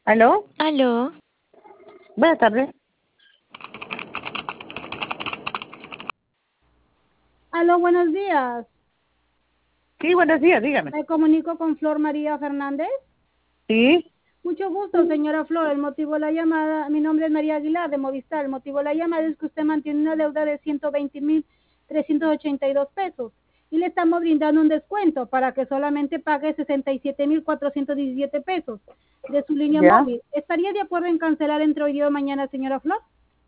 ¿Aló? Aló. Buenas tardes. Aló, buenos días. Sí, buenos días, dígame. Me comunico con Flor María Fernández. Sí, Mucho gusto, señora Flor. El motivo de la llamada, mi nombre es María Aguilar de Movistar. El motivo de la llamada es que usted mantiene una deuda de 120.382 pesos y le estamos brindando un descuento para que solamente pague 67.417 pesos de su línea ya. móvil. ¿Estaría de acuerdo en cancelar entre hoy día o mañana, señora Flor?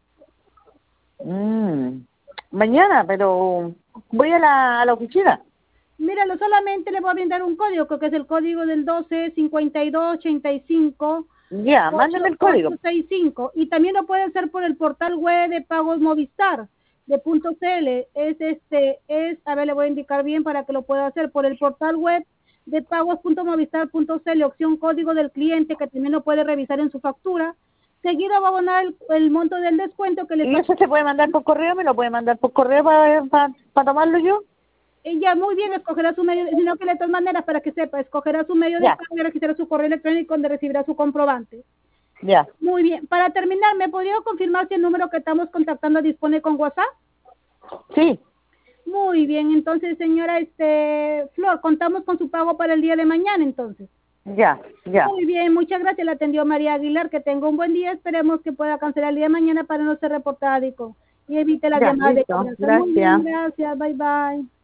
Mañana, pero voy a la oficina. Míralo, solamente le voy a brindar un código, que es el código del 12 52 85 Ya, mándame el código. 8865, y también lo puede hacer por el portal web de pagos Movistar de .cl. A ver, le voy a indicar bien para que lo pueda hacer por el portal web de pagos.movistar.cl, opción código del cliente, que también lo puede revisar en su factura. Seguido va a abonar el monto del descuento que le ¿Y eso se puede mandar por correo? ¿Me lo puede mandar por correo para tomarlo yo? Ella muy bien escogerá su medio, sino que de todas maneras, para que sepa, escogerá su medio de Ya, pago y registrará su correo electrónico donde recibirá su comprobante. ya. Muy bien. Para terminar, ¿me podría confirmar si el número que estamos contactando dispone con WhatsApp? Sí, Muy bien. Entonces, señora Flor, contamos con su pago para el día de mañana, entonces. ya, ya. Muy bien, muchas gracias. La atendió María Aguilar. Que tenga un buen día. Esperemos que pueda cancelar el día de mañana para no ser reportada y evite las Ya, llamadas de listo. cobranza. Muy bien, Gracias. gracias. Bye, bye.